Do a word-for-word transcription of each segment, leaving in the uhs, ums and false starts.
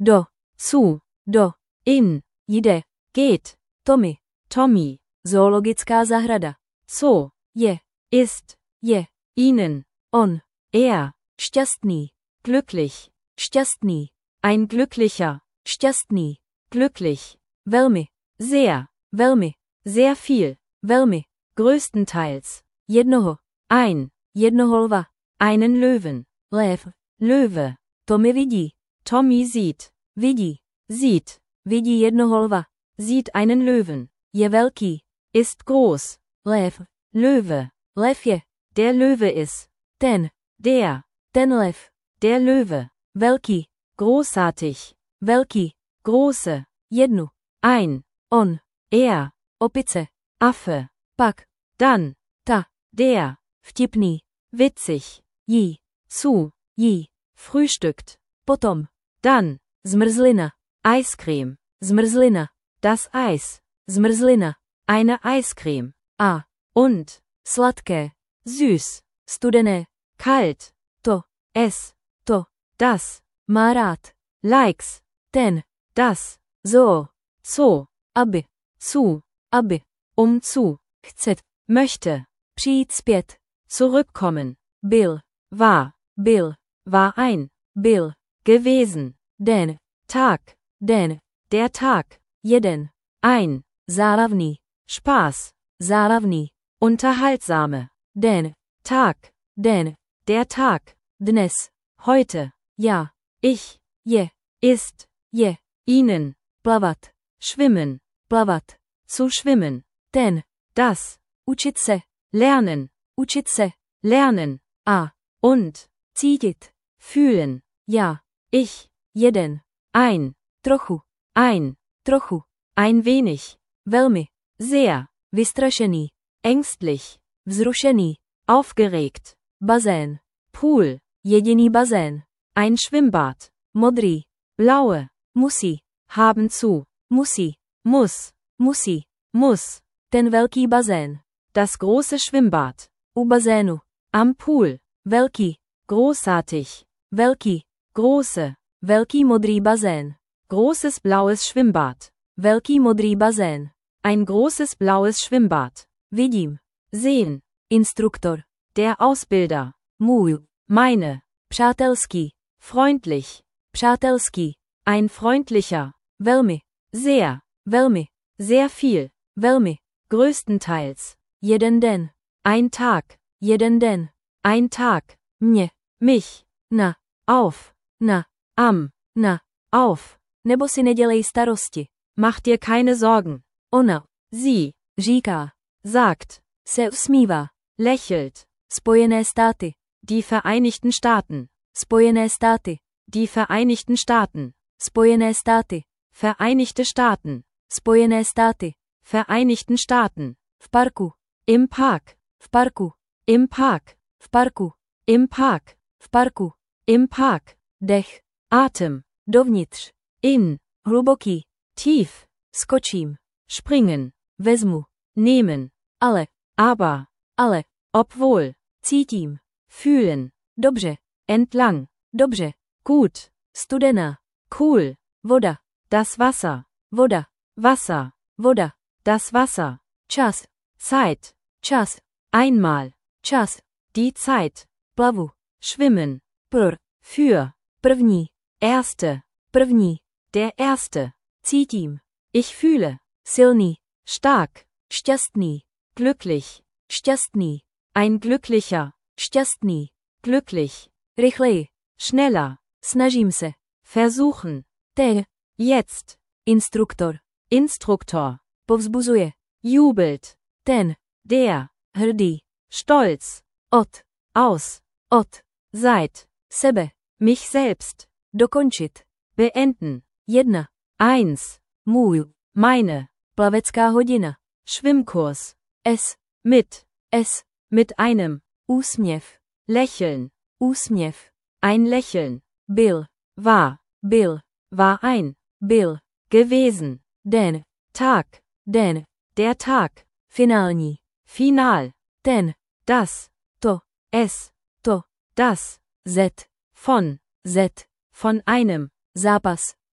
do, zu, do, in, jde, geht, Tommy, Tommy, zoologická zahrada, Zoo, je, ist, je, ihnen, on, er, šťastný, glücklich, šťastný, ein glücklicher, šťastný, glücklich, velmi, sehr, velmi, sehr viel, velmi, größtenteils, jednoho, ein, jednoho lva, einen Löwen, lev, Löwe, Tommy vidí, Tommy sieht, vidí, sieht, vidí jednoho lva, sieht einen Löwen, je velký, ist groß, lev, Löwe, lev je, der Löwe ist, ten, der, ten lev, der Löwe, velký, großartig, velký, große, jednu, ein, on, er, opice, Affe, pak, dann, ta, der, vtipný, witzig, jí, zu, jí, frühstückt, potom, dann, zmrzlina, Eiscreme, zmrzlina, das Eis, zmrzlina, eine Eiscreme, a, und, sladké, süß, studené, kalt, to, es, to, das, má rád, likes, ten, das, zoo, Zoo, aby, zu, aby, um zu, chce, möchte, přijít zpět, zurückkommen, byl, war, byl, war ein, byl, gewesen, den, Tag, den, der Tag, jeden, ein, zábavný, Spaß, zábavný, unterhaltsame, den, Tag, den, der Tag, dnes, heute, já, ich, je, ist, je, ihnen, plavat, schwimmen, plavat, zu schwimmen, ten, das, učit se, lernen, učit se, lernen, a, und, cítit, fühlen, já, ich, jeden, ein, trochu, ein, trochu, ein wenig, velmi, sehr, vystrašený, ängstlich, vzrušený, aufgeregt, bazén, Pool, jediný bazén, ein Schwimmbad, modrý, blaue, musí, haben zu, musí, muss, musí, muss, ten velký bazén, das große Schwimmbad, u bazénu, am Pool, velký, großartig, velký, große, velký modrý bazén, großes blaues Schwimmbad, velký modrý bazén, ein großes blaues Schwimmbad, vidím, sehen, instruktor, der Ausbilder, můj, meine, přátelský, freundlich, přátelský, ein freundlicher, velmi, sehr, velmi, sehr viel, velmi, größtenteils, jeden den, ein Tag, jeden den, ein Tag, mě, mich, na, auf, na, am, na, auf, nebo si nedělej starosti, mach dir keine Sorgen, ona, sie, říká, sagt, se usmívá, lächelt, Spojené státy, die Vereinigten Staaten, Spojené státy, die Vereinigten Staaten, Spojené státy, Vereinigte Staaten, Spojené státy, Vereinigten Staaten, v parku, im Park, v parku, im Park, v parku, im Park, v parku, im Park, dech, Atem, dovnitř, in, hluboký, tief, skočím, springen, vezmu, nehmen, ale, aber, ale, obwohl, cítím, fühlen, dobře, entlang, dobře, gut, studená, cool, voda, das Wasser, voda, Wasser, voda, das Wasser, čas, Zeit, čas, einmal, čas, die Zeit, plavu, schwimmen, pr, für, první, erste, první, der erste, cítím, ich fühle, silný, stark, šťastný, glücklich, šťastný, ein glücklicher, šťastný, glücklich, rychleji, schneller, snažím se, versuchen, te, jetzt, instruktor, Instruktor, povzbuzuje, jubelt, ten, der, hrdý, stolz, od, aus, od, seit, sebe, mich selbst, dokončit, beenden, jedna, eins, můj, meine, plavecká hodina, Schwimmkurs, s, mit, s, mit einem, úsměv, lächeln, úsměv, ein Lächeln, byl, war, byl, war ein, byl, gewesen, den, Tag, den, der Tag, finální, final, ten, das, to, es, to, das, z, von, z, von einem, zápas,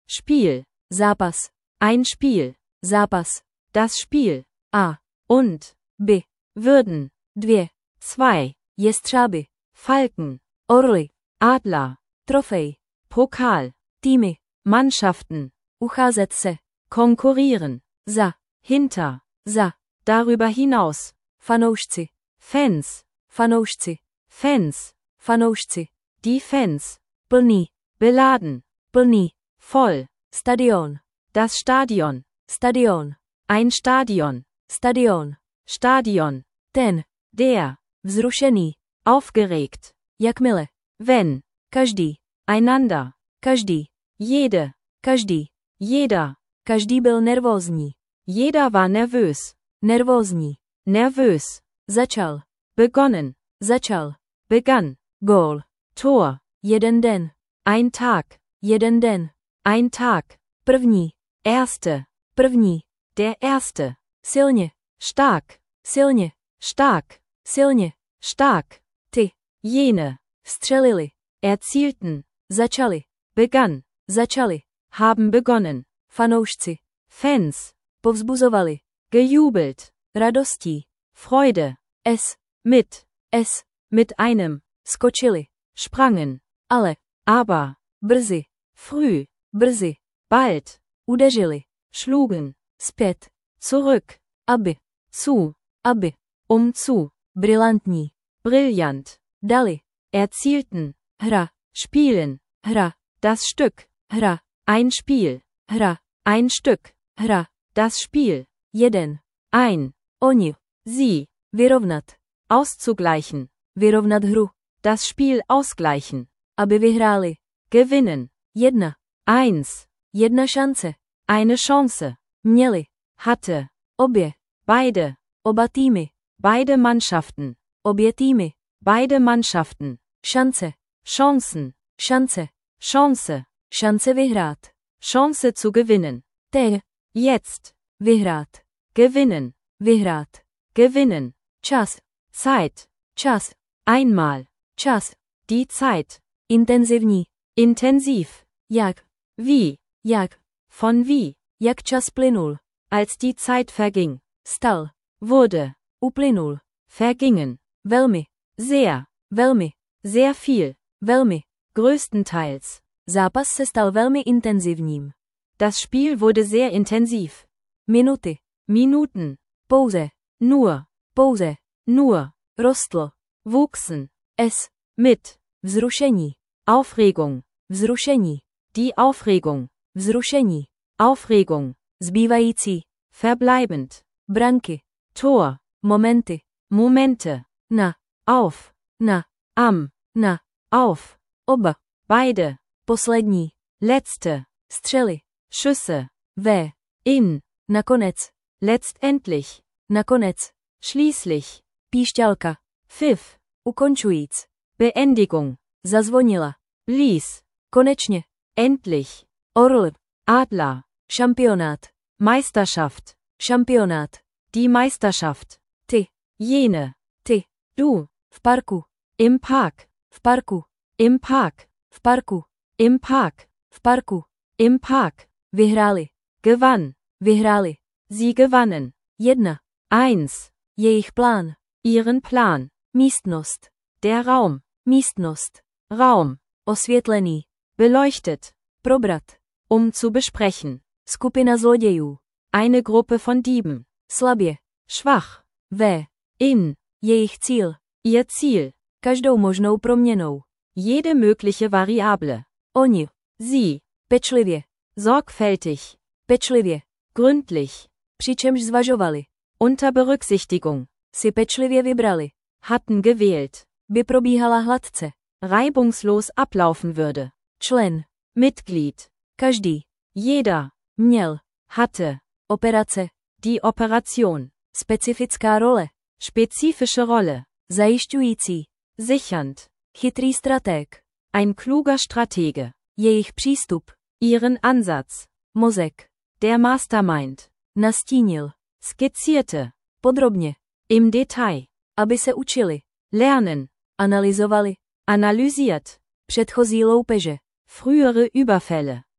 Spiel. zápas, Ein Spiel. zápas, Das Spiel. a, Und. by, Würden. dvě, Zwei. jestřáby, Falken. orly, Adler. trofej, Pokal. týmy, Mannschaften. ucházet se, Konkurrieren. za, Hinter. za, Darüber hinaus. fanoušci, Fans. fanoušci, Fans. fanoušci, Die Fans. plný, Beladen. plný, Voll. stadion, Das Stadion. stadion, Ein Stadion. stadion, Stadion. ten, Der. vzrušený, Aufgeregt. jakmile, Wenn. každý, Einander. každý, Jede. každý, Jeder. každý byl nervózní, Jeder war nervös. nervózní, Nervös. začal, Begonnen. začal, Begann. gól, Tor. jeden den, Ein Tag. jeden den, Ein Tag. první, Erste. první, Der Erste. silně, Stark. silně, Stark. silně, Stark. ty, Jene. střelili, Erzielten. začali, Begann. začali, Haben begonnen. fanoušci, Fans. povzbuzovali, Gejubelt. radostí, Freude. s, Mit. s, Mit einem. skočili, Sprangen. ale, Aber. brzy, Früh. brzy, Bald. udeřili, Schlugen. zpět, Zurück. aby, Zu. aby, Um zu. brilantní, Brillant. dali, Erzielten. hra, Spielen. hra, Das Stück. hra, Ein Spiel. hra, Ein Stück. hra, Das Spiel. jeden, Ein. oni, Sie. vyrovnat, Auszugleichen. vyrovnat hru, Das Spiel ausgleichen. aby vyhráli, Gewinnen. jedna, Eins. jedna šance, Eine Chance. měli, Hatte. obě, Beide. oba týmy, Beide Mannschaften. obě týmy, Beide Mannschaften. šance, Chancen. šance, Chance. šance vyhrát, Chance zu gewinnen. te, Jetzt. vyhrát, Gewinnen. vyhrát, Gewinnen. čas, Zeit. čas, Einmal. čas, Die Zeit. intenzivní, Intensiv. jak, Wie. jak, Von wie. jak čas plynul, Als die Zeit verging. stal, Wurde. uplynul, Vergingen. velmi, Sehr. velmi, Sehr viel. velmi, Größtenteils. zápas se stal velmi intenzivním, Das Spiel wurde sehr intensiv. minuty, Minuten. pouze, Nur. pouze, Nur. rostlo, Wuchsen. s, Mit. vzrušení, Aufregung. vzrušení, Die Aufregung. vzrušení, Aufregung. zbývající, Verbleibend. branky, Tor. momenty, Momente. na, Auf. na, Am. na, Auf. oba, Beide. poslední, Letzte. střely, Schüsse. ve, In. nakonec, Letztendlich. nakonec, Schließlich. píšťalka, Pfiff. ukončujíc, Beendigung. zazvonila, Blies. konečně, Endlich. orl, Adler. šampionát, Meisterschaft. šampionát, Die Meisterschaft. ty, Jene. ty, Du. v parku, Im Park. v parku, Im Park. v parku, Im Park. v parku, Im Park. vyhráli, Gewann. vyhráli, Sie gewannen. jedna, Eins. jejich plán, Ihren Plan. místnost, Der Raum. místnost, Raum. osvětlený, Beleuchtet. probrat, Um zu besprechen. skupina zlodějů, Eine Gruppe von Dieben. slabě, Schwach. ve, In. jejich cíl, Ihr Ziel. každou možnou proměnou, Jede mögliche Variable. oni, Sie. pečlivě, Sorgfältig. pečlivě, Gründlich. přičemž zvažovali, Unter Berücksichtigung. si pečlivě vybrali, Hatten gewählt. by probíhala hladce, Reibungslos ablaufen würde. člen, Mitglied. každý, Jeder. měl, Hatte. operace, Die Operation. specifická role, Spezifische Rolle. zajišťující, Sichernd. chytrý stratég, Ein kluger Stratege. jejich přístup, Ihren Ansatz. mozek, Der Mastermind. nastínil, Skizzierte. podrobně, Im Detail. aby se učili, Lernen. analyzovali, Analysiert. předchozí loupeže, Frühere Überfälle.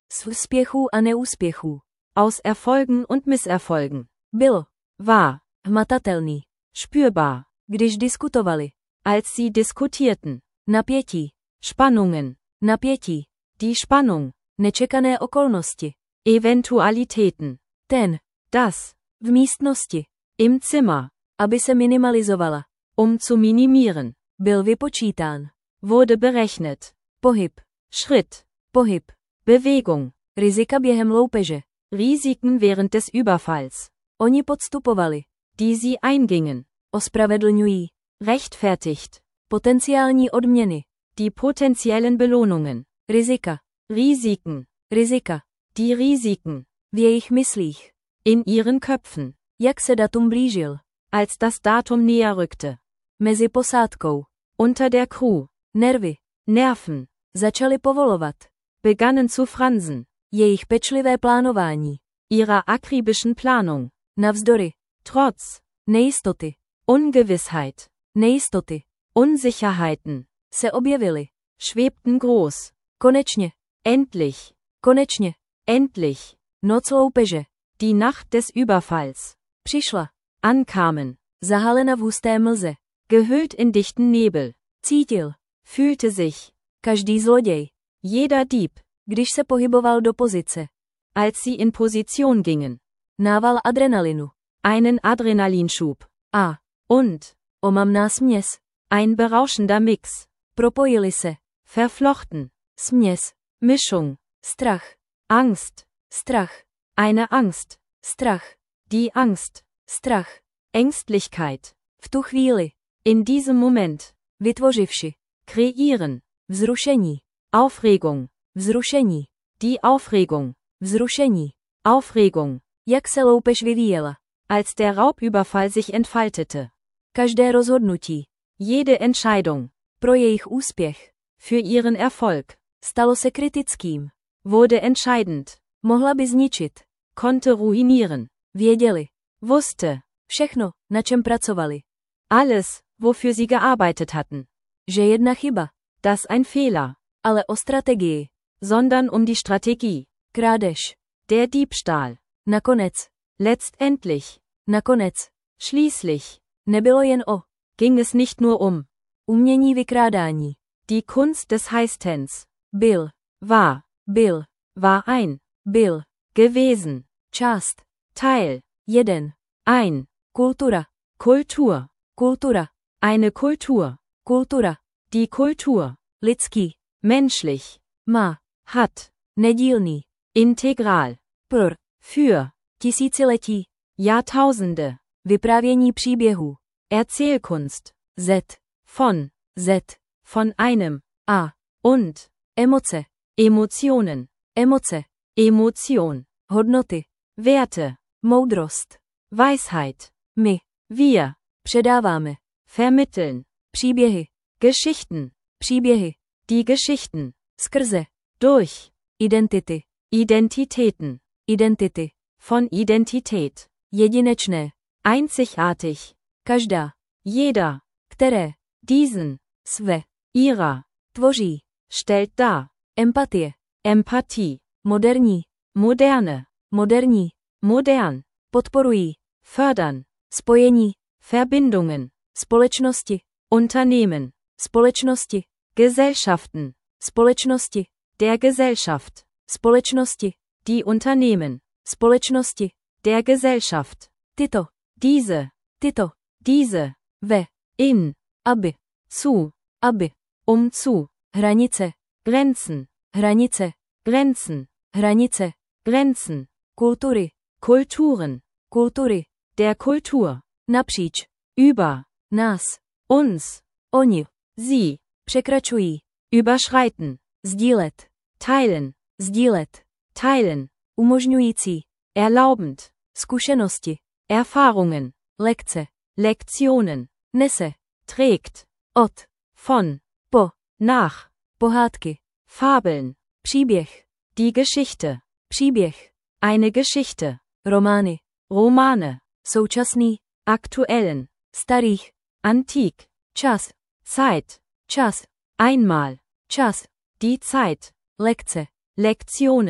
Z úspěchů a neúspěchů. Aus Erfolgen und Misserfolgen. Bylo. War. Hmatatelný. Spürbar. Když diskutovali. Als sie diskutierten. Napětí. Spannungen. Napětí. Die Spannung. Nečekané okolnosti. Eventualitäten. Ten. Das. V místnosti. Im Zimmer. Aby se minimalizovala. Um zu minimieren. Byl vypočítán. Wurde berechnet. Pohyb. Schritt. Pohyb. Bewegung. Rizika během loupeže. Risiken während des Überfalls. Oni podstupovali. Die sie eingingen. Ospravedlňují. Rechtfertigt. Potenciální odměny. Die potenziellen Belohnungen. Rizika. Risiken. Rizika. Die Risiken. V jejich myslích. In ihren Köpfen. Jak se datum blížil. Als das Datum näher rückte. Mezi posádkou. Unter der Crew. Nervy. Nerven. Začali povolovat. Begannen zu fransen. Jejich pečlivé plánování. Ihrer akribischen Planung. Navzdory. Trotz. Nejistoty. Ungewissheit. Nejistoty. Unsicherheiten. Se objevily. Schwebten groß. Konečně. Endlich. Konečně. Endlich. Noc loupeže. Die Nacht des Überfalls. Přišla. Ankamen. Zahalena v husté mlze. Gehüllt in dichten Nebel. Cítil. Fühlte sich. Každý zloděj. Jeder Dieb. Když se pohyboval do pozice. Als sie in Position gingen. Nával adrenalinu. Einen Adrenalinschub. A. Und. Omamná směs. Ein berauschender Mix. Propojili se. Verflochten. Směs. Mischung. Strach. Angst. Strach. Eine Angst. Strach. Die Angst. Strach. Ängstlichkeit. V tu chvíli. In diesem Moment. Vytvořivši. Kreieren. Vzrušení. Aufregung. Vzrušení. Die Aufregung. Vzrušení. Aufregung. Jak se loupež vyvíjela. Als der Raubüberfall sich entfaltete. Každé rozhodnutí. Jede Entscheidung. Pro jejich úspěch. Für ihren Erfolg. Stalo se kritickým. Wurde entscheidend. Mohla by zničit. Konnte ruinieren. Věděli. Wusste. Všechno, na čem pracovali. Alles, wofür sie gearbeitet hatten. Že jedna chyba. Das ein Fehler. Ale o strategii. Sondern um die Strategie. Krádež. Der Diebstahl. Nakonec. Letztendlich. Nakonec. Schließlich. Nebylo jen o. Ging es nicht nur um. Umění vykrádání. Die Kunst des Heißtens. Byl. War. Byl. War ein. Byl. Gewesen. Část. Teil. Jeden. Ein. Kultura. Kultur. Kultura. Eine Kultur. Kultura. Die Kultur. Lidský. Menschlich. Má. Hat. Nedílný. Integral. Pro. Für. Tisíciletí. Jahrtausende. Vyprávění příběhů. Erzählkunst. Z. Von. Z. Von einem. A. Und. Emoce. Emotionen. Emoce. Emotion. Hodnoty. Werte. Moudrost. Weisheit. My. Wir. Předáváme. Vermitteln. Příběhy. Geschichten. Příběhy. Die Geschichten. Skrze. Durch. Identity. Identitäten. Identity. Von Identität. Jedinečné. Einzigartig. Každá. Jeder. Které. Diesen. Své. Ihrer. Tvoří. Stellt dar. Empatie. Empathie. Moderní. Moderne. Moderní. Modern. Podporují. Fördern. Spojení. Verbindungen. Společnosti. Unternehmen. Společnosti. Gesellschaften. Společnosti. Der Gesellschaft. Společnosti. Die Unternehmen. Společnosti. Der Gesellschaft. Tyto. Diese. Tyto. Diese. Ve. In. Aby. Zu. Aby. Um zu. Hranice. Grenzen. Hranice. Grenzen. Hranice. Grenzen. Kultury. Kulturen. Kultury. Der Kultur. Napříč. Über. Nás. Uns. Oni. Sie. Překračují. Überschreiten. Sdílet. Teilen. Sdílet. Teilen. Umožňující. Erlaubend. Zkušenosti. Erfahrungen. Lekce. Lektionen. Nese. Trägt. Od. Von. Po. Nach. Pohádky. Fabeln. Příběh. Die Geschichte. Příběh. Eine Geschichte. Romány. Romane. Současný. Aktuellen. Starých. Antik. Čas. Zeit. Čas. Einmal. Čas. Die Zeit. Lekce. Lektionen.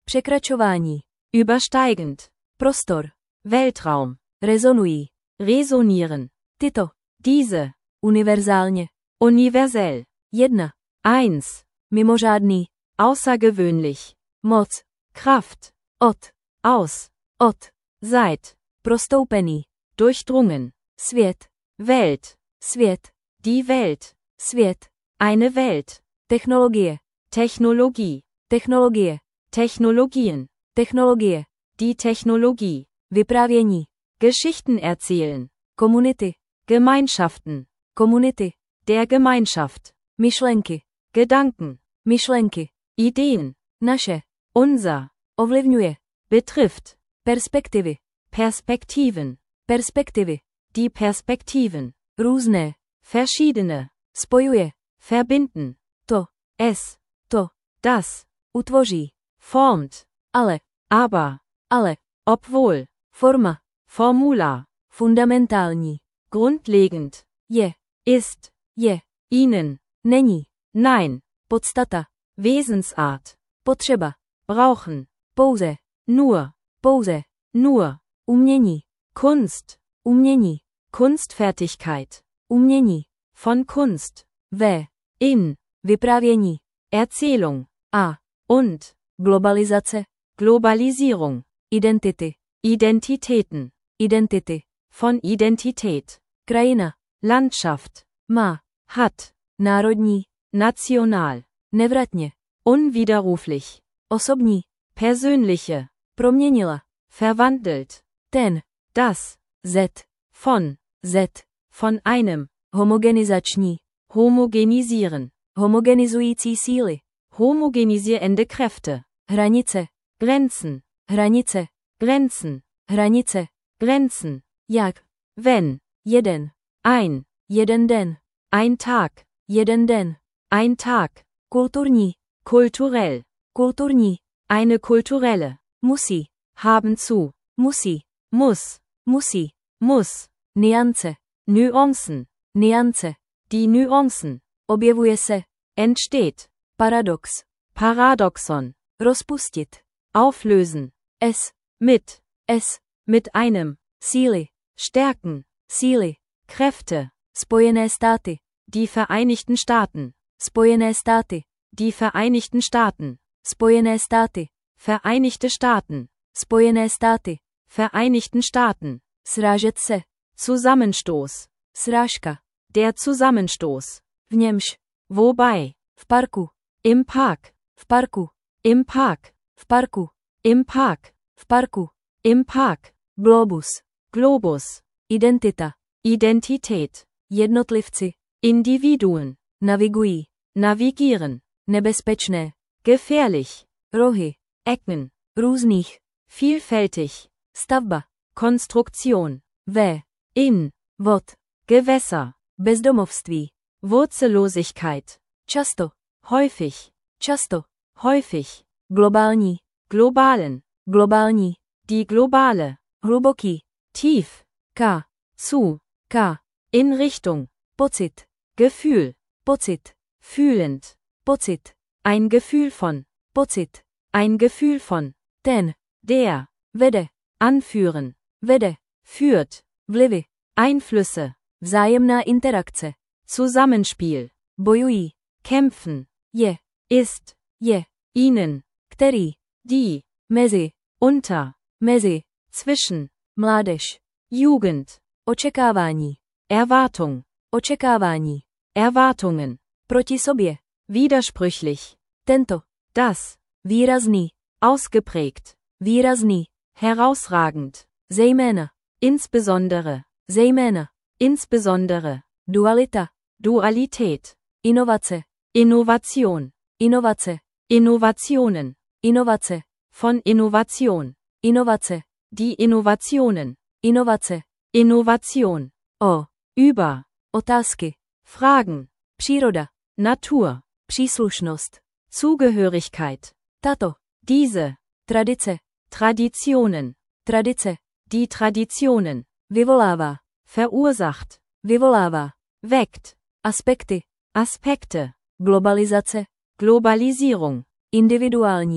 Překračování. Übersteigend. Prostor. Weltraum. Rezonují. Resonieren. Tyto. Diese. Univerzálně. Universell. Jedna. Eins. Mimořádný. Außergewöhnlich. Moc. Kraft. Od. Aus. Od. Seit. Prostoupený. Durchdrungen. Svět. Welt. Svět. Die Welt. Svět. Eine Welt. Technologie. Technologie. Technologie. Technologien. Technologie. Die Technologie. Vyprávění. Geschichten erzählen. Komunity. Gemeinschaften. Komunity. Der Gemeinschaft. Myšlenky. Gedanken. Myšlenky. Ideen. Naše. Unser. Ovlivňuje. Betrifft. Perspektivy. Perspektiven. Perspektivy. Die Perspektiven. Různé. Verschiedene. Spojuje. Verbinden. To. Es. To. Das. Utvoří. Formt. Ale. Aber. Ale. Obwohl. Forma. Formular. Fundamentální. Grundlegend. Je. Ist. Je. Ihnen. Není. Nein. Podstata. Wesensart. Potřeba. Brauchen. Pouze. Nur. Pouze. Nur. Umění. Kunst. Umění. Kunstfertigkeit. Umění. Von Kunst. Ve. In. Vyprávění. Erzählung. A. Und. Globalizace. Globalisierung. Identity. Identitäten. Identity. Von Identität. Krajina. Landschaft. Má. Hat. Národní. National. Nevratně. Unwiderruflich. Osobní. Persönliche. Proměnila. Verwandelt. Ten. Das. Z. Von. Z. Von einem. Homogenizační. Homogenisieren. Homogenizující síly. Homogenisierende Kräfte. Hranice. Grenzen. Hranice. Grenzen. Hranice. Grenzen. Jak. Wenn. Jeden. Ein. Jeden den. Ein Tag. Jeden den. Ein Tag. Kulturní. Kulturell. Kulturní. Eine kulturelle. Musí. Haben zu. Musí. Muss. Musí. Muss. Niance. Nuancen. Niance. Die Nuancen. Objevuje se. Entsteht. Paradox. Paradoxon. Rozpustit. Auflösen. Es. Mit. Es. Mit einem. Síly. Stärken. Síly. Kräfte. Spojené státy. Die Vereinigten Staaten. Spojené státy. Die Vereinigten Staaten. Spojené státy. Vereinigte Staaten. Spojené státy. Vereinigten Staaten. Srážet se. Zusammenstoß. Srážka. Der Zusammenstoß. V němž. Wobei. V parku. Im Park. V parku. Im Park. V parku. Im Park. V parku. Im Park. Globus. Globus. Identita. Identität. Jednotlivci. Individuen. Navigují. Navigieren. Nebezpečné. Gefährlich. Rohy. Ecken. Různých. Vielfältig. Stavba. Konstruktion. Ve. In. Vod. Gewässer. Bezdomovství. Wurzellosigkeit. Často. Häufig. Často. Häufig. Globální. Globalen. Globální. Die globale. Hluboký. Tief. K. Zu. K. In Richtung. Pocit. Gefühl. Pocit. Fühlend. Pocit. Ein Gefühl von. Pocit. Ein Gefühl von. Ten. Der. Vede. Anführen. Vede. Führt. Vlivy. Einflüsse. Vzájemná interakce. Zusammenspiel. Bojují. Kämpfen. Je. Ist. Je. Ihnen. Který. Die. Mezi. Unter. Mezi. Zwischen. Mládež. Jugend. Očekávání. Erwartung. Očekávání. Erwartungen. Proti sobě. Widersprüchlich. Tento. Das. Výrazný. Ausgeprägt. Výrazný. Herausragend. Zejména. Insbesondere. Zejména. Insbesondere. Dualita. Dualität. Inovace. Innovation. Inovace. Innovationen. Inovace. Von Innovation. Inovace. Die Innovationen. Inovace. Innovation. O. Über. Otázky. Fragen. Příroda. Natur. Příslušnost. Zugehörigkeit. Tato. Diese. Tradice. Traditionen. Tradice. Die Traditionen. Vyvolává. Verursacht. Vyvolává. Weckt. Aspekty. Aspekte. Globalizace. Globalisierung. Individuální.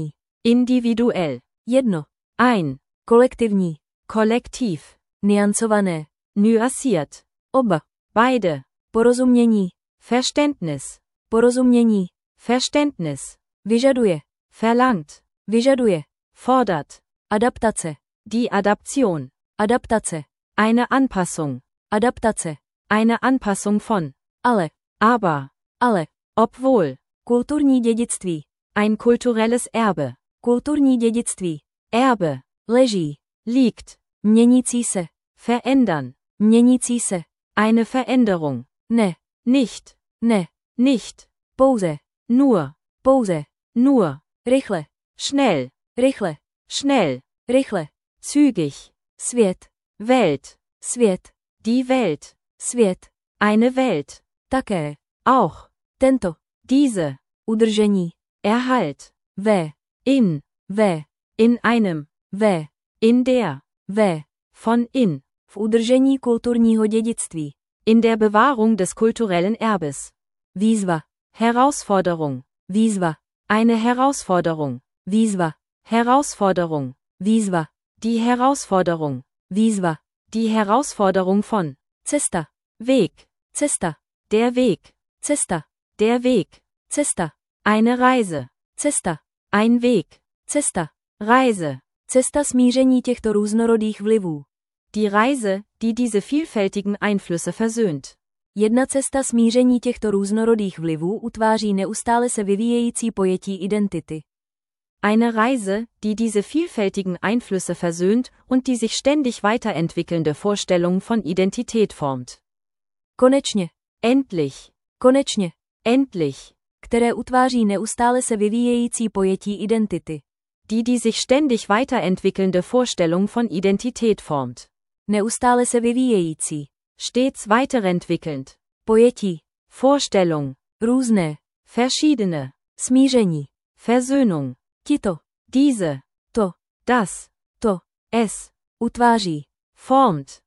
individuell, jedno, ein, kolektivní, kollektiv, niancované, nuanciert, oba, beide, porozumění, Verständnis, porozumění, Verständnis, vyžaduje, verlangt, vyžaduje, fordert, adaptace, die Adaption, adaptace, eine Anpassung, adaptace, eine Anpassung von, ale, aber, ale, obwohl, kulturní dědictví, ein kulturelles Erbe, kulturní dědictví, Erbe, leží, liegt, měnící se, verändern, měnící se, eine Veränderung, ne, nicht, ne, nicht, pouze, nur, pouze, nur, rychle, schnell, rychle, schnell, rychle, zügig, svět, Welt, svět, die Welt, svět, eine Welt, také, auch, tento, diese, udržení, Erhalt, ve, in, ve, in einem, ve, in der, ve, von in, v udržení kulturního dědictví, in der Bewahrung des kulturellen Erbes, výzva, Herausforderung, výzva, eine Herausforderung, výzva, Herausforderung, výzva, die Herausforderung, výzva, die Herausforderung von, cesta, Weg, cesta, der Weg, cesta, der Weg, cesta, eine Reise, cesta, ein Weg, cesta, Reise, cesta smíření těchto různorodých vlivů. die Reise, die diese vielfältigen Einflüsse versöhnt. Jedna cesta smíření těchto různorodých vlivů utváří neustále se vyvíjející pojetí identity. Eine Reise, die diese vielfältigen Einflüsse versöhnt und die sich ständig weiterentwickelnde Vorstellung von Identität formt. Konečně, Endlich, konečně, endlich, které utváří neustále se vyvíjející pojetí identity. die die sich ständig weiterentwickelnde Vorstellung von Identität formt. Neustále se vyvíjející, Stets weiterentwickelnd, pojetí, Vorstellung, různé, verschiedene, smíření, Versöhnung, tito, diese, to, das, to, es, utváří, formt,